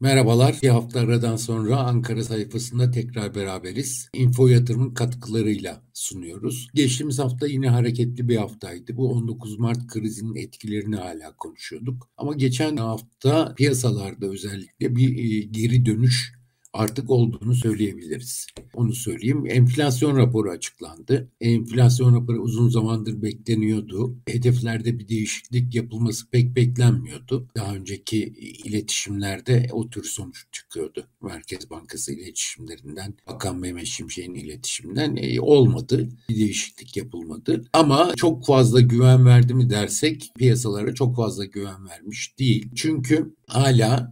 Merhabalar. Bir hafta aradan sonra Ankara sayfasında tekrar beraberiz. Info Yatırım'ın katkılarıyla sunuyoruz. Geçtiğimiz hafta yine hareketli bir haftaydı. Bu 19 Mart krizinin etkilerini hala konuşuyorduk. Ama geçen hafta piyasalarda özellikle bir geri dönüş artık olduğunu söyleyebiliriz. Onu söyleyeyim. Enflasyon raporu açıklandı. Enflasyon raporu uzun zamandır bekleniyordu. Hedeflerde bir değişiklik yapılması pek beklenmiyordu. Daha önceki iletişimlerde o tür sonuç çıkıyordu. Merkez Bankası iletişimlerinden, Bakan Mehmet Şimşek'in iletişiminden olmadı. Bir değişiklik yapılmadı. Ama çok fazla güven verdi mi dersek piyasalara çok fazla güven vermiş değil. Çünkü hala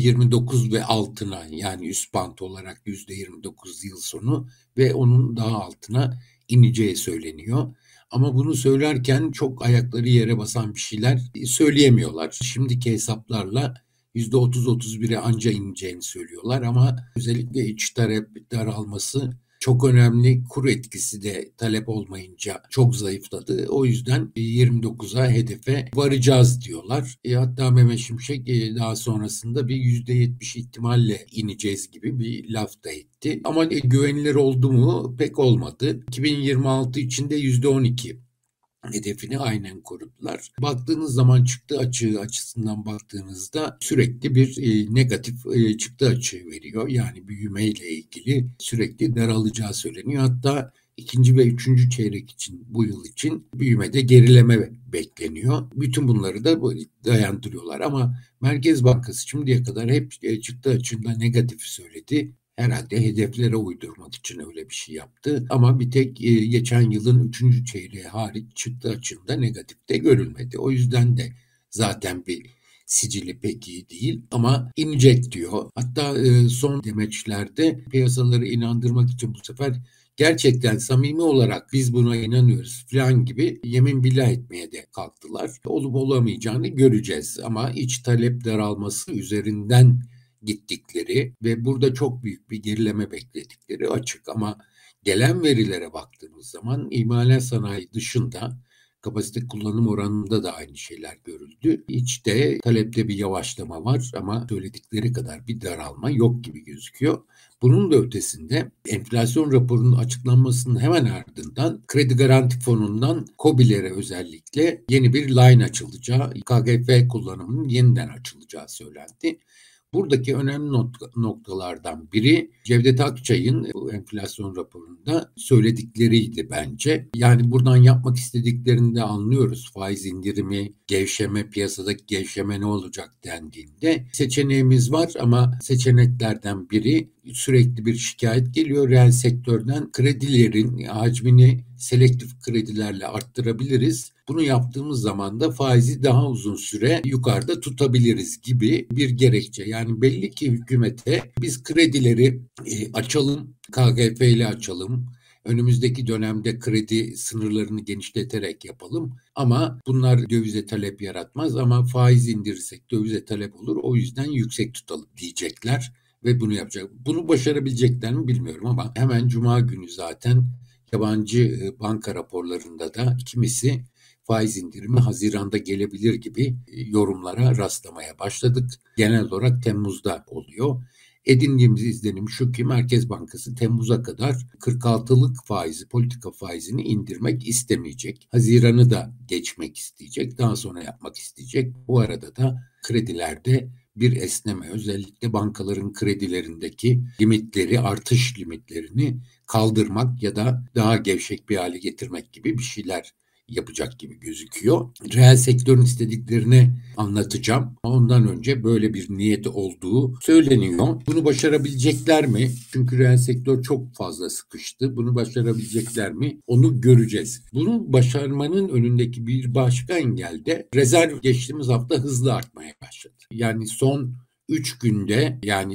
%29 ve altına, yani üst band olarak %29 yıl sonu ve onun daha altına ineceği söyleniyor. Ama bunu söylerken çok ayakları yere basan bir şeyler söyleyemiyorlar. Şimdiki hesaplarla %30-31'e anca ineceğini söylüyorlar ama özellikle iç talep daralması çok önemli. Kur etkisi de talep olmayınca çok zayıfladı. O yüzden 29'a hedefe varacağız diyorlar. Hatta Mehmet Şimşek daha sonrasında bir %70 ihtimalle ineceğiz gibi bir laf da etti. Ama güvenilir oldu mu? Pek olmadı. 2026 içinde %12 hedefini aynen korudular. Baktığınız zaman çıktı açığı açısından baktığınızda sürekli bir negatif çıktı açığı veriyor. Yani büyümeyle ilgili sürekli daralacağı söyleniyor. Hatta ikinci ve üçüncü çeyrek için bu yıl için büyümede gerileme bekleniyor. Bütün bunları da dayandırıyorlar ama Merkez Bankası şimdiye kadar hep çıktı açığında negatif söyledi. Herhalde hedeflere uydurmak için öyle bir şey yaptı. Ama bir tek geçen yılın 3. çeyreği hariç çıktı açığında negatif de görülmedi. O yüzden de zaten bir sicili pek iyi değil ama inecek diyor. Hatta son demeçlerde piyasaları inandırmak için bu sefer gerçekten samimi olarak biz buna inanıyoruz falan gibi yemin billah etmeye de kalktılar. Olup olamayacağını göreceğiz ama iç talep daralması üzerinden gittikleri ve burada çok büyük bir gerileme bekledikleri açık ama gelen verilere baktığımız zaman imalat sanayi dışında kapasite kullanım oranında da aynı şeyler görüldü. İçte talepte bir yavaşlama var ama söyledikleri kadar bir daralma yok gibi gözüküyor. Bunun da ötesinde enflasyon raporunun açıklanmasının hemen ardından Kredi Garanti Fonu'ndan KOBİ'lere özellikle yeni bir line açılacağı, KGF kullanımının yeniden açılacağı söylendi. Buradaki önemli noktalardan biri Cevdet Akçay'ın bu enflasyon raporunda söyledikleriydi bence. Yani buradan yapmak istediklerini de anlıyoruz. Faiz indirimi, gevşeme, piyasadaki gevşeme ne olacak dendiğinde seçeneğimiz var ama seçeneklerden biri sürekli bir şikayet geliyor reel sektörden. Kredilerin hacmini selektif kredilerle arttırabiliriz. Bunu yaptığımız zaman da faizi daha uzun süre yukarıda tutabiliriz gibi bir gerekçe. Yani belli ki hükümete biz kredileri açalım, KGF ile açalım. Önümüzdeki dönemde kredi sınırlarını genişleterek yapalım ama bunlar dövize talep yaratmaz ama faiz indirirsek dövize talep olur. O yüzden yüksek tutalım diyecekler ve bunu yapacak. Bunu başarabilecekler mi bilmiyorum ama hemen Cuma günü zaten yabancı banka raporlarında da kimisi faiz indirimi Haziran'da gelebilir gibi yorumlara rastlamaya başladık. Genel olarak Temmuz'da oluyor. Edindiğimiz izlenim şu ki Merkez Bankası Temmuz'a kadar 46'lık faizi, politika faizini indirmek istemeyecek. Haziran'ı da geçmek isteyecek, daha sonra yapmak isteyecek. Bu arada da kredilerde bir esneme, özellikle bankaların kredilerindeki limitleri, artış limitlerini kaldırmak ya da daha gevşek bir hale getirmek gibi bir şeyler yapacak gibi gözüküyor. Reel sektörün istediklerini anlatacağım. Ondan önce böyle bir niyeti olduğu söyleniyor. Bunu başarabilecekler mi? Çünkü reel sektör çok fazla sıkıştı. Bunu başarabilecekler mi? Onu göreceğiz. Bunu başarmanın önündeki bir başka engel de rezerv geçtiğimiz hafta hızlı artmaya başladı. Yani son 3 günde yani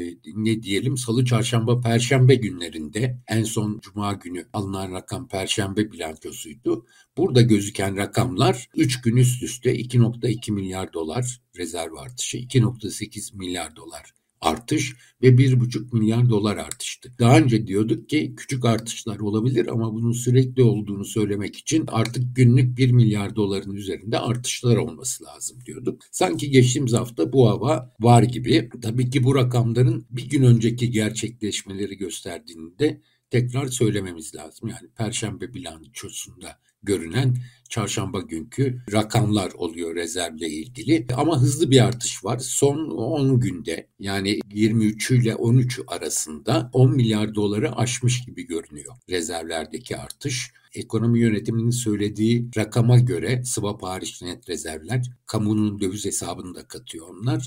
ne diyelim Salı, Çarşamba, Perşembe günlerinde en son Cuma günü alınan rakam Perşembe bilançosuydu. Burada gözüken rakamlar 3 gün üst üste 2,2 milyar dolar rezerv artışı, 2,8 milyar dolar artış ve 1,5 milyar dolar artıştı. Daha önce diyorduk ki küçük artışlar olabilir ama bunun sürekli olduğunu söylemek için artık günlük 1 milyar doların üzerinde artışlar olması lazım diyorduk. Sanki geçtiğimiz hafta bu hava var gibi. Tabii ki bu rakamların bir gün önceki gerçekleşmeleri gösterdiğini de tekrar söylememiz lazım. Yani Perşembe bilançosunda görünen çarşamba günkü rakamlar oluyor rezervle ilgili. Ama hızlı bir artış var. Son 10 günde yani 23 ile 13 arasında 10 milyar doları aşmış gibi görünüyor rezervlerdeki artış. Ekonomi yönetiminin söylediği rakama göre swap hariç net rezervler, kamunun döviz hesabını da katıyor onlar,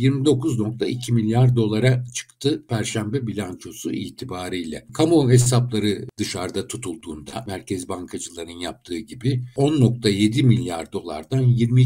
29,2 milyar dolara çıktı Perşembe bilançosu itibariyle. Kamu hesapları dışarıda tutulduğunda merkez bankacıların yaptığı gibi 10,7 milyar dolardan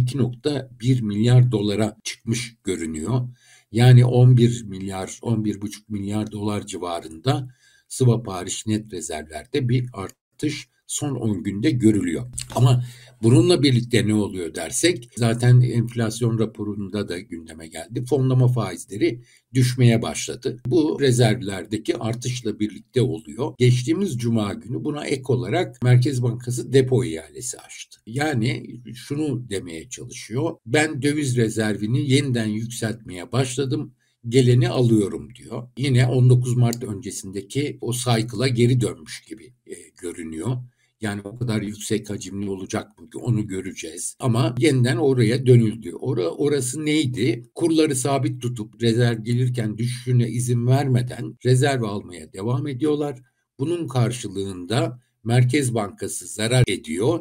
22,1 milyar dolara çıkmış görünüyor. Yani 11 milyar, 11,5 milyar dolar civarında swap hariç net rezervlerde bir artış son 10 günde görülüyor. Ama bununla birlikte ne oluyor dersek, zaten enflasyon raporunda da gündeme geldi. Fonlama faizleri düşmeye başladı. Bu rezervlerdeki artışla birlikte oluyor. Geçtiğimiz cuma günü buna ek olarak Merkez Bankası depo ihalesi açtı. Yani şunu demeye çalışıyor. Ben döviz rezervini yeniden yükseltmeye başladım. Geleni alıyorum diyor. Yine 19 Mart öncesindeki o cycle'a geri dönmüş gibi görünüyor. Yani o kadar yüksek hacimli olacak mı? Onu göreceğiz. Ama yeniden oraya dönüldü. Orası neydi? Kurları sabit tutup rezerv gelirken düşüşüne izin vermeden rezerv almaya devam ediyorlar. Bunun karşılığında Merkez Bankası zarar ediyor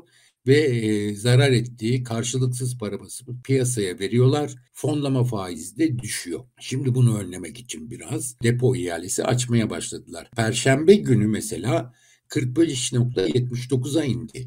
ve zarar ettiği karşılıksız para basıp piyasaya veriyorlar. Fonlama faizi de düşüyor. Şimdi bunu önlemek için biraz depo ihalesi açmaya başladılar. Perşembe günü mesela 45,79'a indi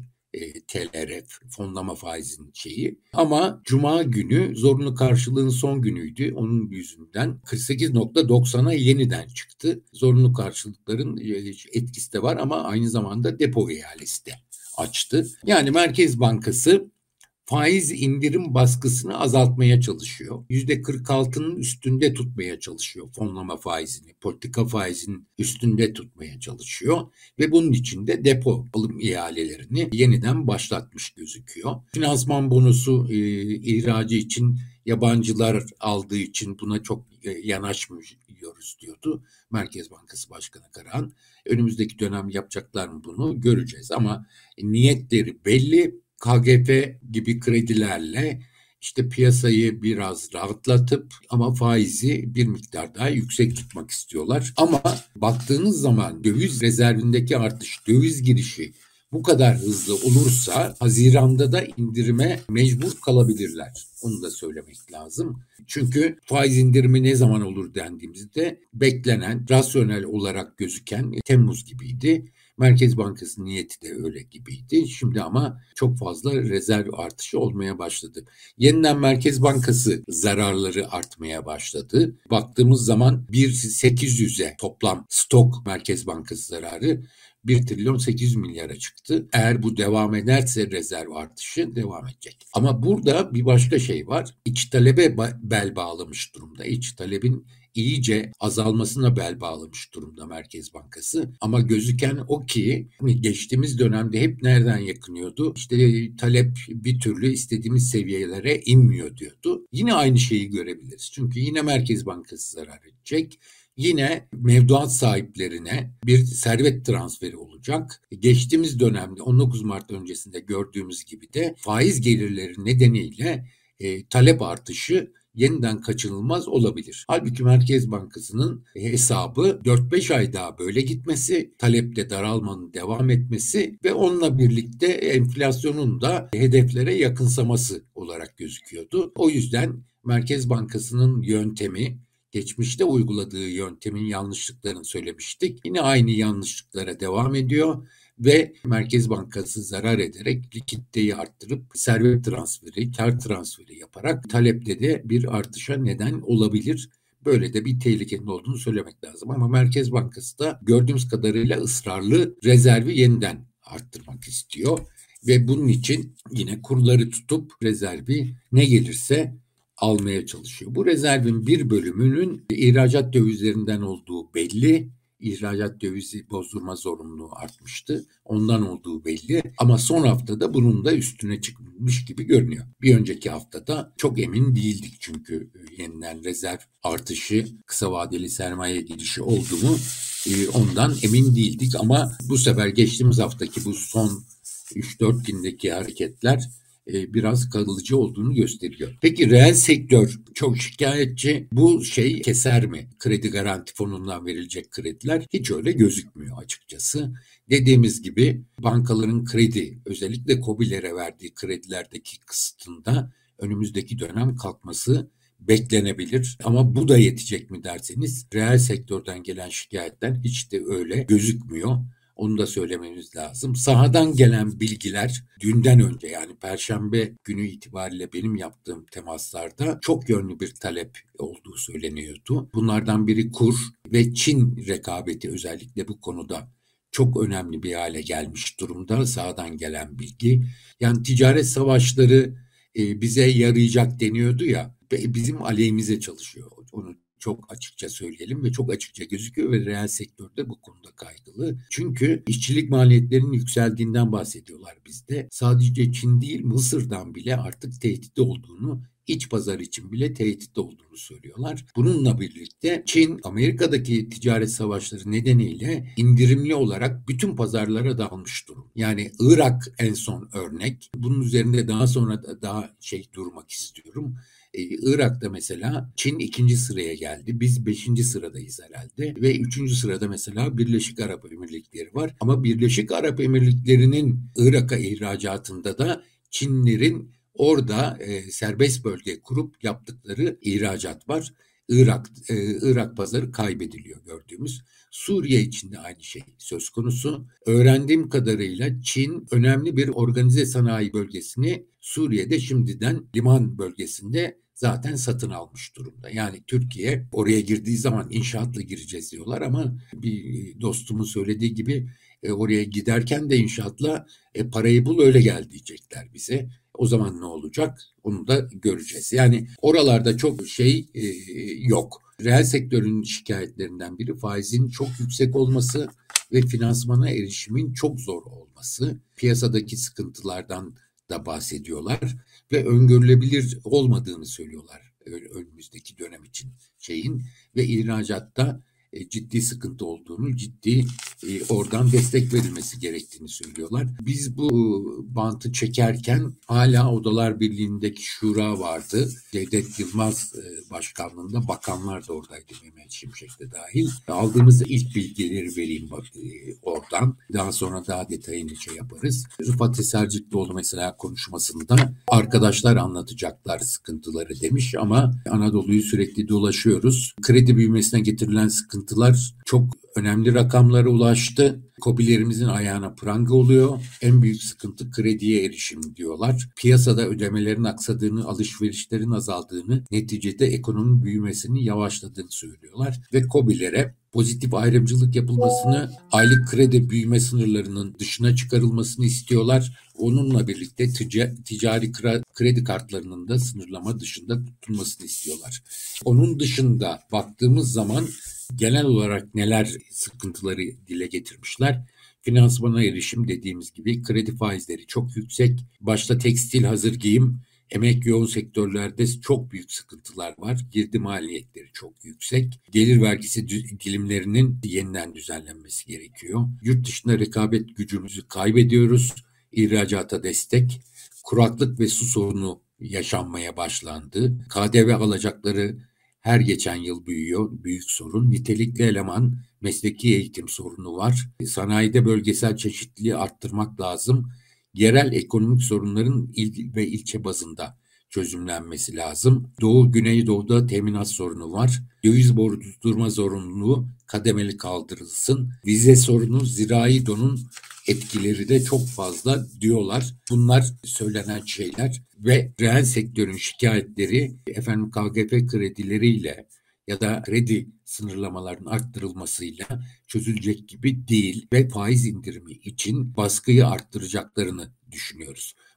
TLRF fonlama faizinin şeyi. Ama Cuma günü zorunlu karşılığın son günüydü. Onun yüzünden 48,90'a yeniden çıktı. Zorunlu karşılıkların etkisi de var ama aynı zamanda depo ihalesi de açtı. Yani Merkez Bankası faiz indirim baskısını azaltmaya çalışıyor. %46'nın üstünde tutmaya çalışıyor fonlama faizini, politika faizinin üstünde tutmaya çalışıyor ve bunun için de depo alım ihalelerini yeniden başlatmış gözüküyor. Finansman bonosu ihracı için yabancılar aldığı için buna çok yanaşmıyoruz diyordu Merkez Bankası Başkanı Karahan. Önümüzdeki dönem yapacaklar mı bunu göreceğiz ama niyetleri belli. KGF gibi kredilerle işte piyasayı biraz rahatlatıp ama faizi bir miktar daha yüksek tutmak istiyorlar. Ama baktığınız zaman döviz rezervindeki artış, döviz girişi bu kadar hızlı olursa Haziran'da da indirime mecbur kalabilirler. Onu da söylemek lazım. Çünkü faiz indirimi ne zaman olur dendiğimizde beklenen, rasyonel olarak gözüken Temmuz gibiydi. Merkez Bankası niyeti de öyle gibiydi. Şimdi ama çok fazla rezerv artışı olmaya başladı. Yeniden Merkez Bankası zararları artmaya başladı. Baktığımız zaman 1.800'e toplam stok Merkez Bankası zararı 1 trilyon 800 milyara çıktı. Eğer bu devam ederse rezerv artışı devam edecek. Ama burada bir başka şey var. İç talebe bel bağlamış durumda. İç talebin iyice azalmasına bel bağlamış durumda Merkez Bankası. Ama gözüken o ki geçtiğimiz dönemde hep nereden yakınıyordu? İşte talep bir türlü istediğimiz seviyelere inmiyor diyordu. Yine aynı şeyi görebiliriz. Çünkü yine Merkez Bankası zarar edecek. Yine mevduat sahiplerine bir servet transferi olacak. Geçtiğimiz dönemde 19 Mart öncesinde gördüğümüz gibi de faiz gelirleri nedeniyle talep artışı yeniden kaçınılmaz olabilir. Halbuki Merkez Bankası'nın hesabı 4-5 ay daha böyle gitmesi, talepte daralmanın devam etmesi ve onunla birlikte enflasyonun da hedeflere yakınsaması olarak gözüküyordu. O yüzden Merkez Bankası'nın yöntemi, geçmişte uyguladığı yöntemin yanlışlıklarını söylemiştik. Yine aynı yanlışlıklara devam ediyor ve Merkez Bankası zarar ederek likiditeyi arttırıp servet transferi, kar transferi yaparak talepte de bir artışa neden olabilir. Böyle de bir tehlikenin olduğunu söylemek lazım. Ama Merkez Bankası da gördüğümüz kadarıyla ısrarlı rezervi yeniden arttırmak istiyor. Ve bunun için yine kurları tutup rezervi ne gelirse almaya çalışıyor. Bu rezervin bir bölümünün ihracat dövizlerinden olduğu belli. İhracat dövizi bozdurma zorunluluğu artmıştı. Ondan olduğu belli. Ama son haftada bunun da üstüne çıkmış gibi görünüyor. Bir önceki haftada çok emin değildik çünkü yeniden rezerv artışı, kısa vadeli sermaye girişi oldu mu ondan emin değildik. Ama bu sefer geçtiğimiz haftaki bu son 3-4 gündeki hareketler biraz kalıcı olduğunu gösteriyor. Peki reel sektör çok şikayetçi. Bu şey keser mi? Kredi Garanti Fonu'ndan verilecek krediler hiç öyle gözükmüyor açıkçası. Dediğimiz gibi bankaların kredi, özellikle KOBİ'lere verdiği kredilerdeki kısıtında önümüzdeki dönem kalkması beklenebilir. Ama bu da yetecek mi derseniz reel sektörden gelen şikayetler hiç de öyle gözükmüyor. Onu da söylememiz lazım. Sahadan gelen bilgiler dünden önce, yani Perşembe günü itibariyle benim yaptığım temaslarda çok yönlü bir talep olduğu söyleniyordu. Bunlardan biri kur ve Çin rekabeti özellikle bu konuda çok önemli bir hale gelmiş durumda. Sahadan gelen bilgi. Yani ticaret savaşları bize yarayacak deniyordu ya, bizim aleyhimize çalışıyor. Onu çok açıkça söyleyelim ve çok açıkça gözüküyor ve reel sektörde bu konuda kaygılı. Çünkü işçilik maliyetlerinin yükseldiğinden bahsediyorlar bizde. Sadece Çin değil, Mısır'dan bile artık tehdit olduğunu, iç pazar için bile tehdit olduğunu söylüyorlar. Bununla birlikte Çin, Amerika'daki ticaret savaşları nedeniyle indirimli olarak bütün pazarlara dağılmış durum. Yani Irak en son örnek. Bunun üzerinde daha sonra daha durmak istiyorum. Irak'ta mesela Çin 2. sıraya geldi. Biz 5. sıradayız herhalde. Ve 3. sırada mesela Birleşik Arap Emirlikleri var. Ama Birleşik Arap Emirlikleri'nin Irak'a ihracatında da Çinlerin orada serbest bölge kurup yaptıkları ihracat var. Irak pazarı kaybediliyor gördüğümüz. Suriye için de aynı şey söz konusu. Öğrendiğim kadarıyla Çin önemli bir organize sanayi bölgesini Suriye'de şimdiden liman bölgesinde zaten satın almış durumda. Yani Türkiye oraya girdiği zaman inşaatla gireceğiz diyorlar ama bir dostumun söylediği gibi oraya giderken de inşaatla parayı bul öyle gel diyecekler bize. O zaman ne olacak? Onu da göreceğiz. Yani oralarda çok yok. Reel sektörün şikayetlerinden biri faizin çok yüksek olması ve finansmana erişimin çok zor olması. Piyasadaki sıkıntılardan da bahsediyorlar ve öngörülebilir olmadığını söylüyorlar önümüzdeki dönem için ve ihracatta ciddi sıkıntı olduğunu, ciddi oradan destek verilmesi gerektiğini söylüyorlar. Biz bu bantı çekerken hala Odalar Birliği'ndeki şura vardı. Cevdet Yılmaz başkanlığında bakanlar da oradaydı, Mehmet Şimşek de dahil. Aldığımız ilk bilgileri vereyim oradan. Daha sonra daha detayını yaparız. Rıfat Esercikloğlu mesela konuşmasında arkadaşlar anlatacaklar sıkıntıları demiş ama Anadolu'yu sürekli dolaşıyoruz. Kredi büyümesine getirilen sıkıntılar çok önemli rakamlara ulaştı. KOBİ'lerimizin ayağına pranga oluyor. En büyük sıkıntı krediye erişim diyorlar. Piyasada ödemelerin aksadığını, alışverişlerin azaldığını, neticede ekonominin büyümesinin yavaşladığını söylüyorlar. Ve KOBİ'lere pozitif ayrımcılık yapılmasını, aylık kredi büyüme sınırlarının dışına çıkarılmasını istiyorlar. Onunla birlikte ticari kredi kartlarının da sınırlama dışında tutulmasını istiyorlar. Onun dışında baktığımız zaman genel olarak neler sıkıntıları dile getirmişler? Finansmana erişim dediğimiz gibi, kredi faizleri çok yüksek. Başta tekstil, hazır giyim, emek yoğun sektörlerde çok büyük sıkıntılar var. Girdi maliyetleri çok yüksek. Gelir vergisi dilimlerinin yeniden düzenlenmesi gerekiyor. Yurt dışında rekabet gücümüzü kaybediyoruz. İhracata destek, kuraklık ve su sorunu yaşanmaya başlandı. KDV alacakları her geçen yıl büyüyor, büyük sorun. Nitelikli eleman, mesleki eğitim sorunu var. Sanayide bölgesel çeşitliliği arttırmak lazım. Yerel ekonomik sorunların il ve ilçe bazında çözümlenmesi lazım. Doğu, Güneydoğu'da teminat sorunu var. Döviz bozdurma zorunluluğu kademeli kaldırılsın. Vize sorunu, zirai donun etkileri de çok fazla diyorlar. Bunlar söylenen şeyler ve reel sektörün şikayetleri KGF kredileriyle ya da kredi sınırlamalarının arttırılmasıyla çözülecek gibi değil ve faiz indirimi için baskıyı arttıracaklarını düşünüyoruz.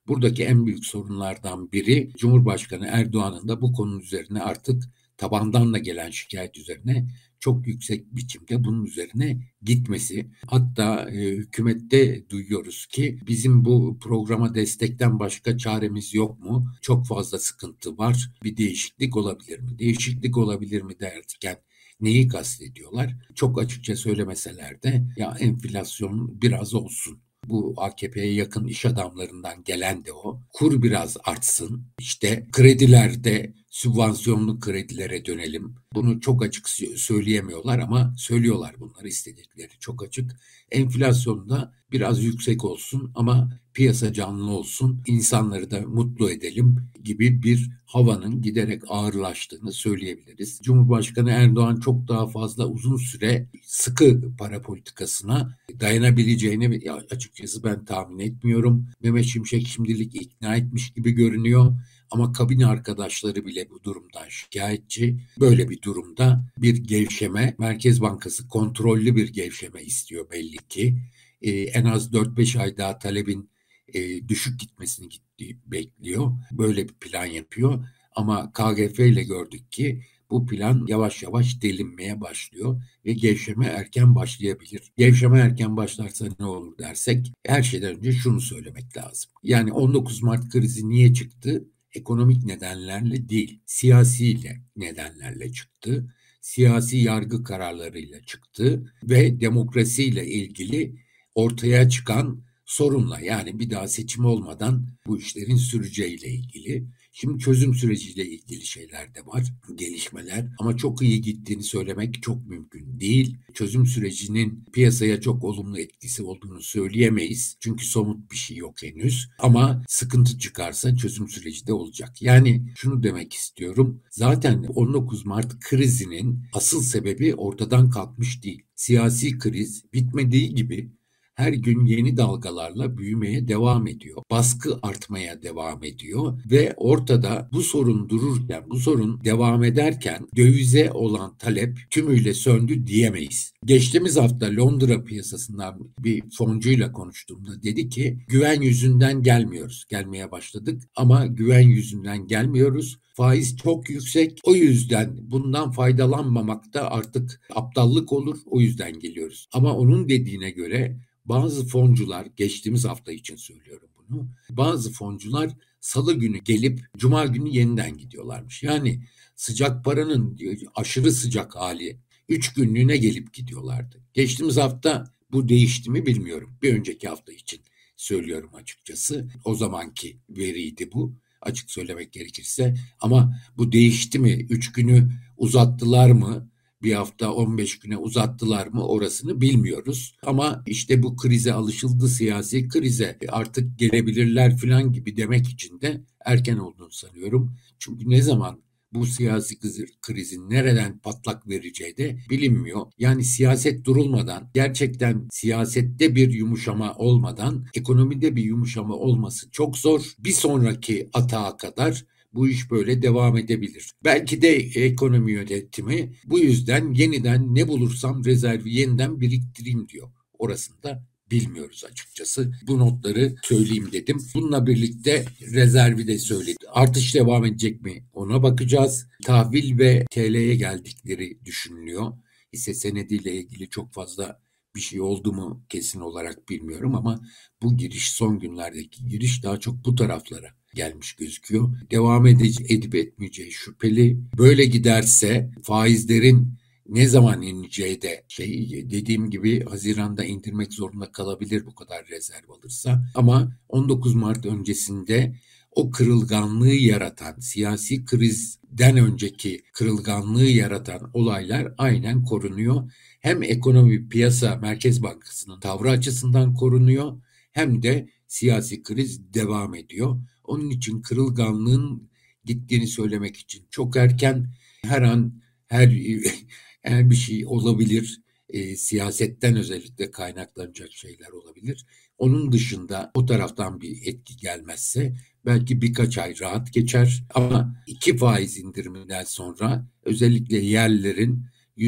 Buradaki en büyük sorunlardan biri Cumhurbaşkanı Erdoğan'ın da bu konunun üzerine artık tabandan da gelen şikayet üzerine çok yüksek biçimde bunun üzerine gitmesi. Hatta hükümette duyuyoruz ki bizim bu programa destekten başka çaremiz yok mu? Çok fazla sıkıntı var. Bir değişiklik olabilir mi? Değişiklik olabilir mi derken neyi kastediyorlar? Çok açıkça söylemeseler de ya enflasyon biraz olsun. Bu AKP'ye yakın iş adamlarından gelen de o. Kur biraz artsın. İşte kredilerde sübvansiyonlu kredilere dönelim. Bunu çok açık söyleyemiyorlar ama söylüyorlar bunları istedikleri çok açık. Enflasyonda biraz yüksek olsun ama piyasa canlı olsun, insanları da mutlu edelim gibi bir havanın giderek ağırlaştığını söyleyebiliriz. Cumhurbaşkanı Erdoğan çok daha fazla uzun süre sıkı para politikasına dayanabileceğini açıkçası ben tahmin etmiyorum. Mehmet Şimşek şimdilik ikna etmiş gibi görünüyor. Ama kabine arkadaşları bile bu durumdan şikayetçi. Böyle bir durumda bir gevşeme, Merkez Bankası kontrollü bir gevşeme istiyor belli ki. En az 4-5 ay daha talebin düşük gitmesini bekliyor. Böyle bir plan yapıyor. Ama KGF ile gördük ki bu plan yavaş yavaş delinmeye başlıyor ve gevşeme erken başlayabilir. Gevşeme erken başlarsa ne olur dersek her şeyden önce şunu söylemek lazım. Yani 19 Mart krizi niye çıktı? Ekonomik nedenlerle değil, siyasi nedenlerle çıktı. Siyasi yargı kararlarıyla çıktı ve demokrasiyle ilgili ortaya çıkan sorunla, yani bir daha seçim olmadan bu işlerin süreceğiyle ilgili. Şimdi çözüm süreciyle ilgili şeyler de var, gelişmeler, ama çok iyi gittiğini söylemek çok mümkün değil. Çözüm sürecinin piyasaya çok olumlu etkisi olduğunu söyleyemeyiz. Çünkü somut bir şey yok henüz. Ama sıkıntı çıkarsa çözüm süreci de olacak. Yani şunu demek istiyorum. Zaten 19 Mart krizinin asıl sebebi ortadan kalkmış değil. Siyasi kriz bitmediği gibi her gün yeni dalgalarla büyümeye devam ediyor. Baskı artmaya devam ediyor ve ortada bu sorun dururken, bu sorun devam ederken dövize olan talep tümüyle söndü diyemeyiz. Geçtiğimiz hafta Londra piyasasından bir foncuyla konuştuğumda dedi ki güven yüzünden gelmiyoruz. Gelmeye başladık ama güven yüzünden gelmiyoruz. Faiz çok yüksek. O yüzden bundan faydalanmamak da artık aptallık olur. O yüzden geliyoruz. Ama onun dediğine göre bazı foncular, geçtiğimiz hafta için söylüyorum bunu, bazı foncular salı günü gelip cuma günü yeniden gidiyorlarmış. Yani sıcak paranın aşırı sıcak hali 3 günlüğüne gelip gidiyorlardı. Geçtiğimiz hafta bu değişti mi bilmiyorum. Bir önceki hafta için söylüyorum açıkçası. O zamanki veriydi bu, açık söylemek gerekirse. Ama bu değişti mi? 3 günü uzattılar mı? Bir hafta 15 güne uzattılar mı orasını bilmiyoruz. Ama işte bu krize alışıldı, siyasi krize artık gelebilirler falan gibi demek için de erken olduğunu sanıyorum. Çünkü ne zaman bu siyasi krizin nereden patlak vereceği de bilinmiyor. Yani siyaset durulmadan, gerçekten siyasette bir yumuşama olmadan ekonomide bir yumuşama olması çok zor. Bir sonraki atağa kadar bu iş böyle devam edebilir. Belki de ekonomi yönetimi bu yüzden yeniden ne bulursam rezervi yeniden biriktireyim diyor. Orasını da bilmiyoruz açıkçası. Bu notları söyleyeyim dedim. Bununla birlikte rezervi de söyledim. Artış devam edecek mi? Ona bakacağız. Tahvil ve TL'ye geldikleri düşünülüyor. Hisse senediyle ilgili çok fazla bir şey oldu mu kesin olarak bilmiyorum ama bu giriş, son günlerdeki giriş daha çok bu taraflara gelmiş gözüküyor. Devam edip etmeyeceği şüpheli. Böyle giderse faizlerin ne zaman ineceği de dediğim gibi Haziran'da indirmek zorunda kalabilir bu kadar rezerv alırsa. Ama 19 Mart öncesinde o kırılganlığı yaratan, siyasi krizden önceki kırılganlığı yaratan olaylar aynen korunuyor. Hem ekonomi, piyasa, Merkez Bankası'nın tavrı açısından korunuyor, hem de siyasi kriz devam ediyor. Onun için kırılganlığın gittiğini söylemek için çok erken. Her an her bir şey olabilir. Siyasetten özellikle kaynaklanacak şeyler olabilir. Onun dışında o taraftan bir etki gelmezse belki birkaç ay rahat geçer. Ama 2 faiz indiriminden sonra özellikle yerlerin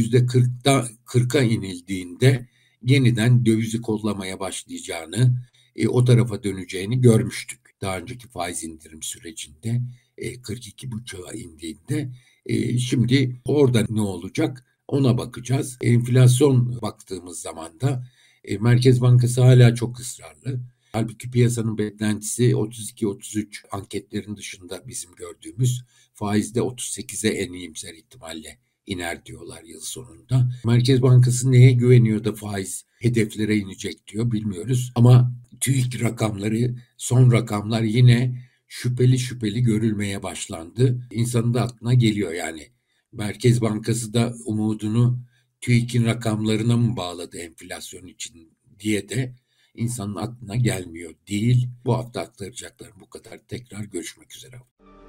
%40'a inildiğinde yeniden dövizi kollamaya başlayacağını, o tarafa döneceğini görmüştük. daha önceki faiz indirim sürecinde 42,5'a indiğinde. Şimdi orada ne olacak ona bakacağız. Enflasyon baktığımız zaman da Merkez Bankası hala çok ısrarlı. Halbuki piyasanın beklentisi 32-33 anketlerin dışında bizim gördüğümüz faizde 38'e en iyimser ihtimalle iner diyorlar yıl sonunda. Merkez Bankası neye güveniyor da faiz hedeflere inecek diyor bilmiyoruz. Ama TÜİK rakamları, son rakamlar yine şüpheli görülmeye başlandı. İnsanın da aklına geliyor yani. Merkez Bankası da umudunu TÜİK'in rakamlarına mı bağladı enflasyon için diye de insanın aklına gelmiyor değil. Bu hafta aktaracaklarım bu kadar. Tekrar görüşmek üzere.